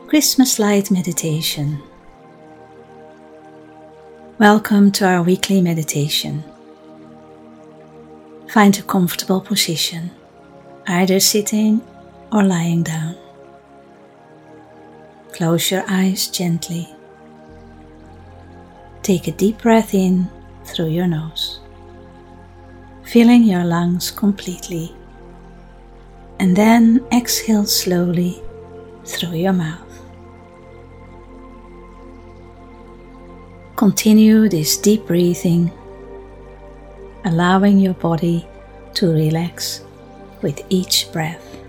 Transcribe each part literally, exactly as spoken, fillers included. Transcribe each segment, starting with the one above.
Christmas Light Meditation. Welcome to our weekly meditation. Find a comfortable position, either sitting or lying down. Close your eyes gently. Take a deep breath in through your nose, filling your lungs completely, and then exhale slowly through your mouth. Continue this deep breathing, allowing your body to relax with each breath.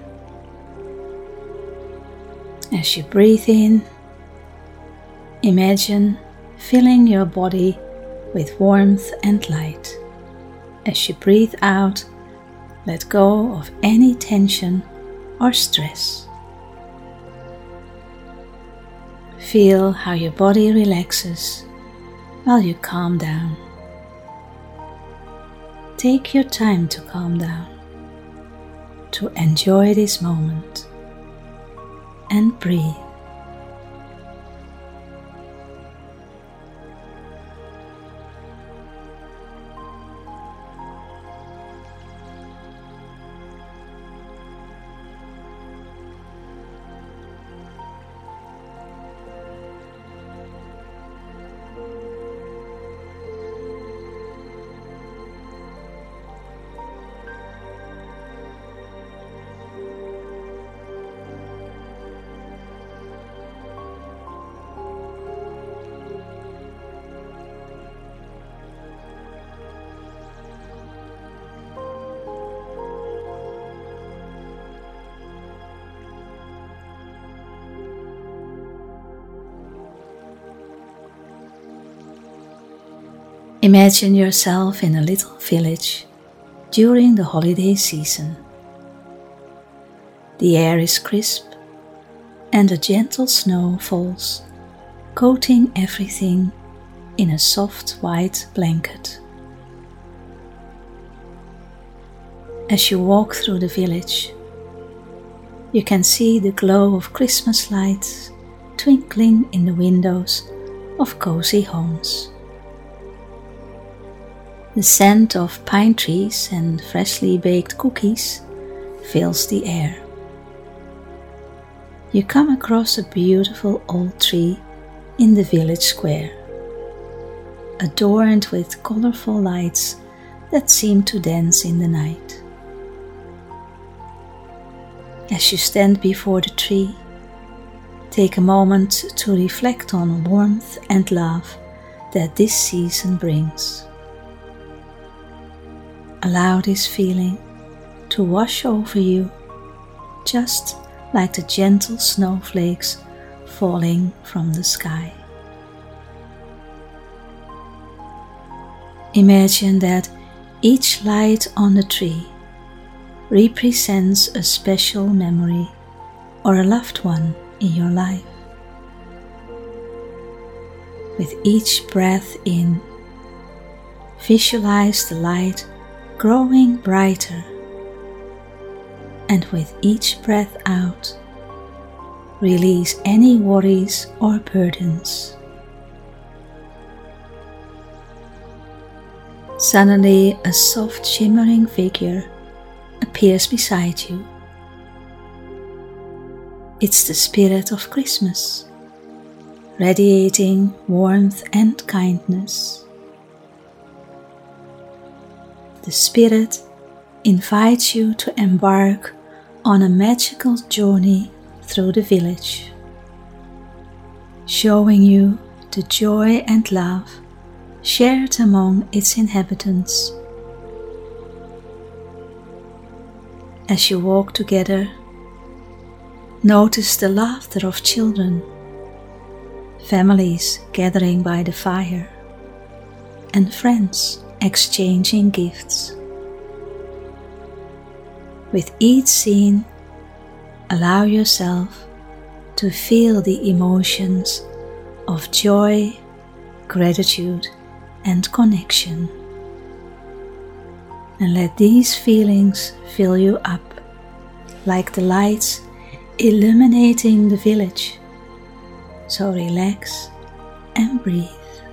As you breathe in, imagine filling your body with warmth and light. As you breathe out, let go of any tension or stress. Feel how your body relaxes while you calm down. Take your time to calm down, to enjoy this moment, and breathe. Imagine yourself in a little village during the holiday season. The air is crisp and a gentle snow falls, coating everything in a soft white blanket. As you walk through the village, you can see the glow of Christmas lights twinkling in the windows of cozy homes. The scent of pine trees and freshly baked cookies fills the air. You come across a beautiful old tree in the village square, adorned with colorful lights that seem to dance in the night. As you stand before the tree, take a moment to reflect on warmth and love that this season brings. Allow this feeling to wash over you, just like the gentle snowflakes falling from the sky. Imagine that each light on the tree represents a special memory or a loved one in your life. With each breath in, visualize the light growing brighter, and with each breath out, release any worries or burdens. Suddenly, a soft shimmering figure appears beside you. It's the spirit of Christmas, radiating warmth and kindness. The Spirit invites you to embark on a magical journey through the village, showing you the joy and love shared among its inhabitants. As you walk together, notice the laughter of children, families gathering by the fire, and friends exchanging gifts. With each scene, allow yourself to feel the emotions of joy, gratitude, and connection. And let these feelings fill you up, like the lights illuminating the village So relax and breathe.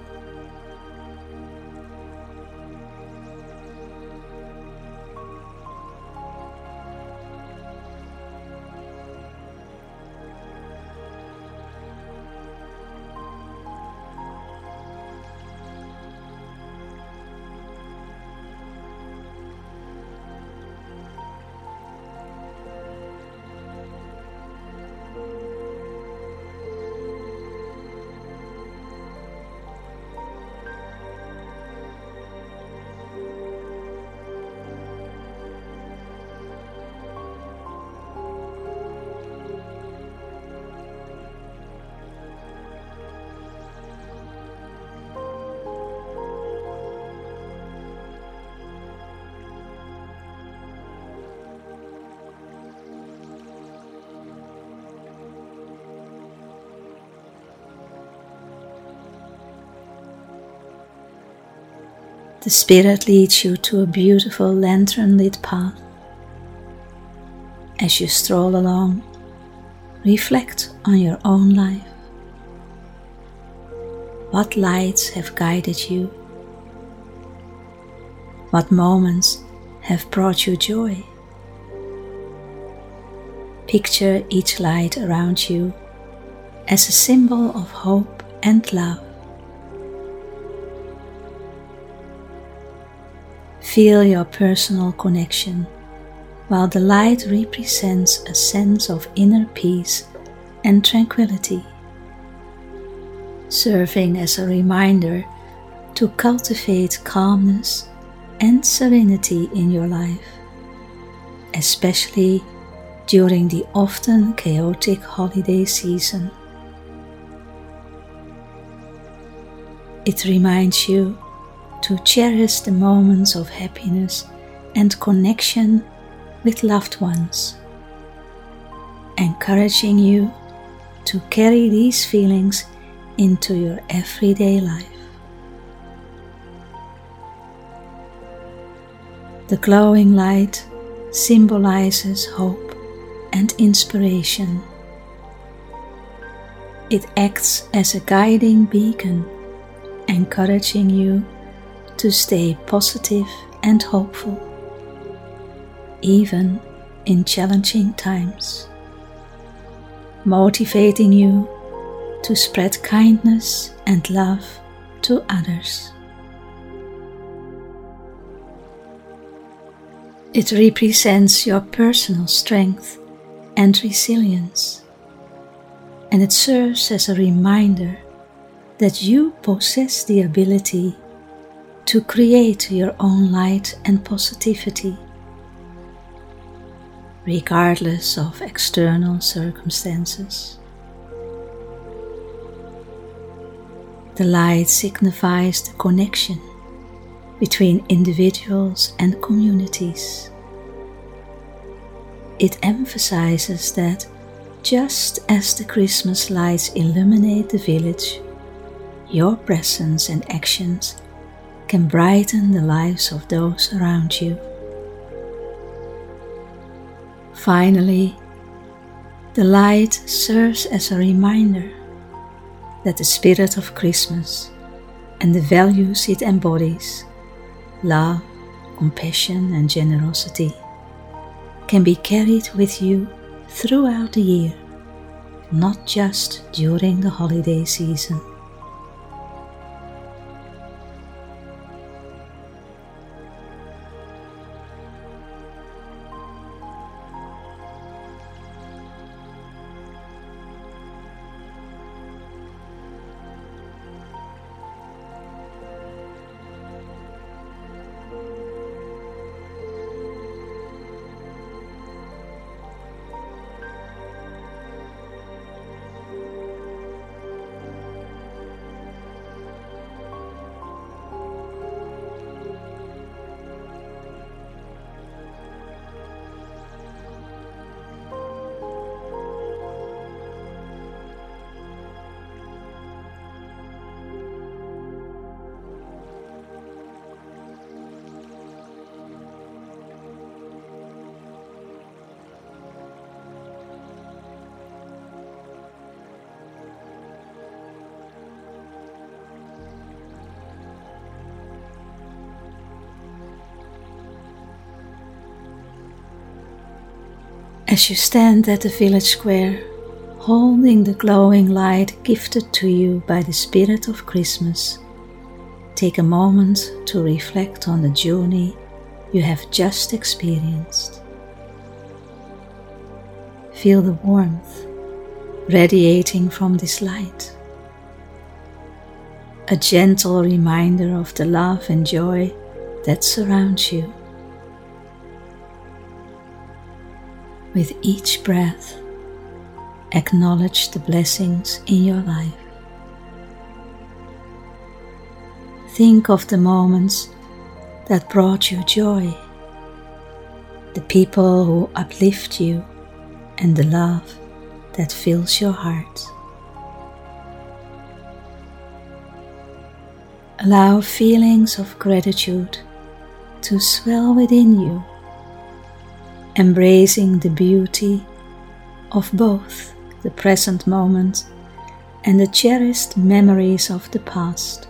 The Spirit leads you to a beautiful lantern-lit path. As you stroll along, reflect on your own life. What lights have guided you? What moments have brought you joy? Picture each light around you as a symbol of hope and love. Feel your personal connection, while the light represents a sense of inner peace and tranquility, serving as a reminder to cultivate calmness and serenity in your life, especially during the often chaotic holiday season. It reminds you to cherish the moments of happiness and connection with loved ones, encouraging you to carry these feelings into your everyday life. The glowing light symbolizes hope and inspiration. It acts as a guiding beacon, encouraging you to stay positive and hopeful, even in challenging times, motivating you to spread kindness and love to others. It represents your personal strength and resilience, and it serves as a reminder that you possess the ability to create your own light and positivity, regardless of external circumstances. The light signifies the connection between individuals and communities. It emphasizes that just as the Christmas lights illuminate the village, your presence and actions can brighten the lives of those around you. Finally, the light serves as a reminder that the spirit of Christmas and the values it embodies, love, compassion, and generosity, can be carried with you throughout the year, not just during the holiday season. As you stand at the village square, holding the glowing light gifted to you by the Spirit of Christmas, take a moment to reflect on the journey you have just experienced. Feel the warmth radiating from this light, a gentle reminder of the love and joy that surrounds you. With each breath, acknowledge the blessings in your life. Think of the moments that brought you joy, the people who uplift you, and the love that fills your heart. Allow feelings of gratitude to swell within you, embracing the beauty of both the present moment and the cherished memories of the past.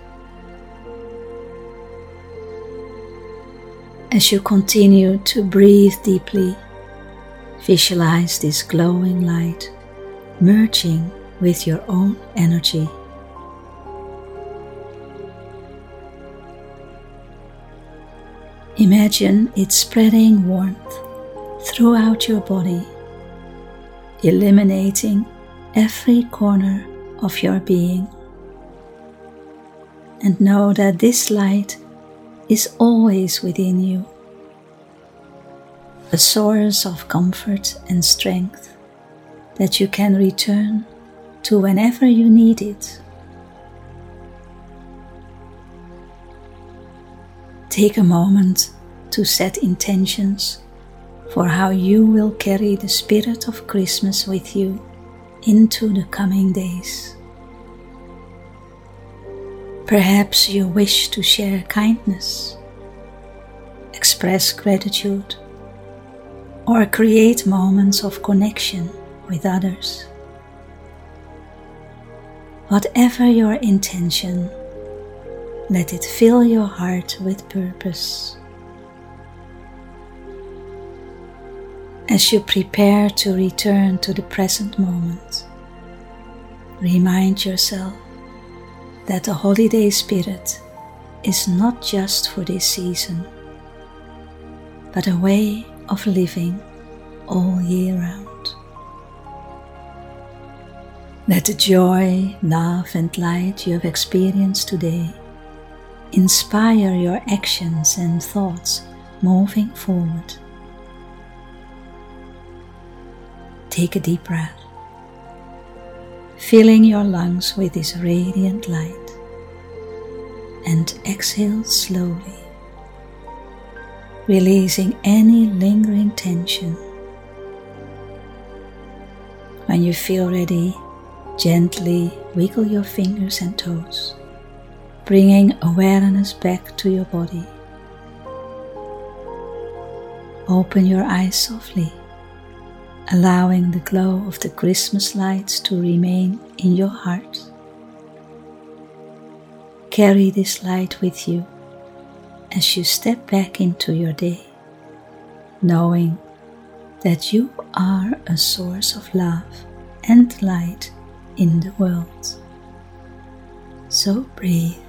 As you continue to breathe deeply, visualize this glowing light merging with your own energy. Imagine it spreading warmth throughout your body, illuminating every corner of your being. And know that this light is always within you, a source of comfort and strength that you can return to whenever you need it. Take a moment to set intentions for how you will carry the Spirit of Christmas with you into the coming days. Perhaps you wish to share kindness, express gratitude, or create moments of connection with others. Whatever your intention, let it fill your heart with purpose. As you prepare to return to the present moment, remind yourself that the holiday spirit is not just for this season, but a way of living all year round. Let the joy, love, and light you have experienced today inspire your actions and thoughts moving forward. Take a deep breath, filling your lungs with this radiant light, and exhale slowly, releasing any lingering tension. When you feel ready, gently wiggle your fingers and toes, bringing awareness back to your body. Open your eyes softly, allowing the glow of the Christmas lights to remain in your heart. Carry this light with you as you step back into your day, knowing that you are a source of love and light in the world. So breathe